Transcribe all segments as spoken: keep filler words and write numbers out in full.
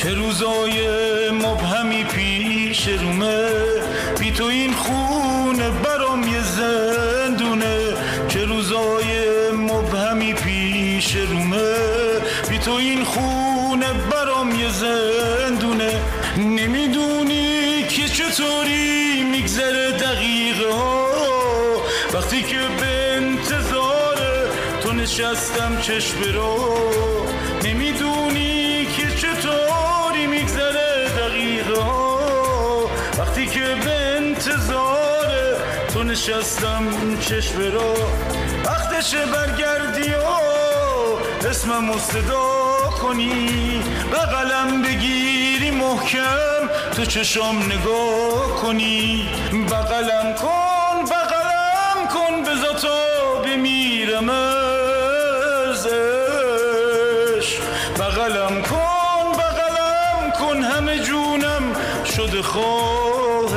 چه روزای مبهمی پیش رومه، بی تو این خونه برام یه زندونه. چه روزای مبهمی پیش رومه، بی تو این خونه برام یه زندونه. نمیدونی که چطوری میگذره دقیقه ها، وقتی که به انتظار تو نشستم چشم رو. نمیدونی که چطوری میگذره دقیقه ها، وقتی که به انتظار تو نشستم چشم رو. وقتشه برگردی و اسمم صدا کنی، بغلم بگیری محکم تو چشم نگاه کنی. بغلم کن بغلم کن بذار تا بمیرم از عشق. بغلم کن بغلم کن همه جونم شده خواهش.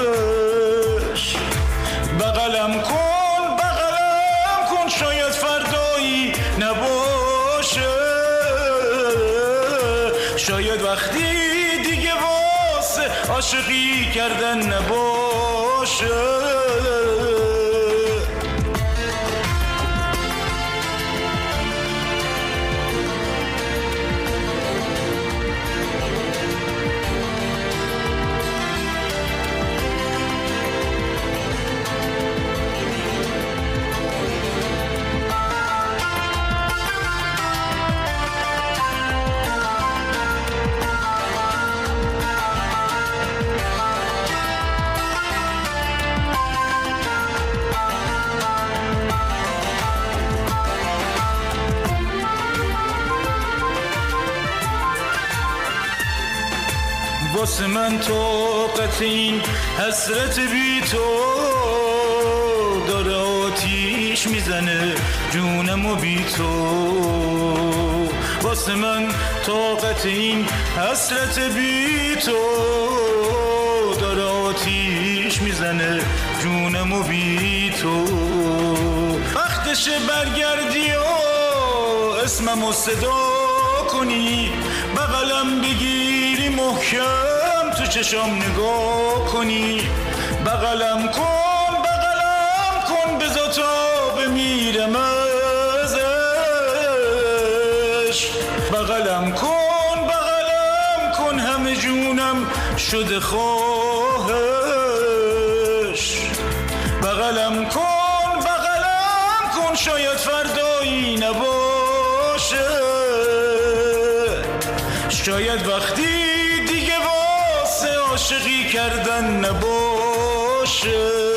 بغلم کن بغلم کن شاید فردایی نباشه، شاید وقتی دیگه واسه عاشقی کردن نباشه. واسه من طاقت این حسرت بی تو داره آتیش میزنه جونمو بی تو. واسه من طاقت این حسرت بی تو داره آتیش میزنه جونمو بی تو. وقتشه برگردی و اسممو صدا کنی، بغلم بگیری محکم تو چشم نگاه کنی. بغلم کن بغلم کن بذار تا بمیرم از عشق. بغلم کن بغلم کن همه جونم شده خواهش. بغلم کن بغلم کن شاید فردایی نباشه، شاید وقتی دیگه واسه عاشقی کردن نباشه.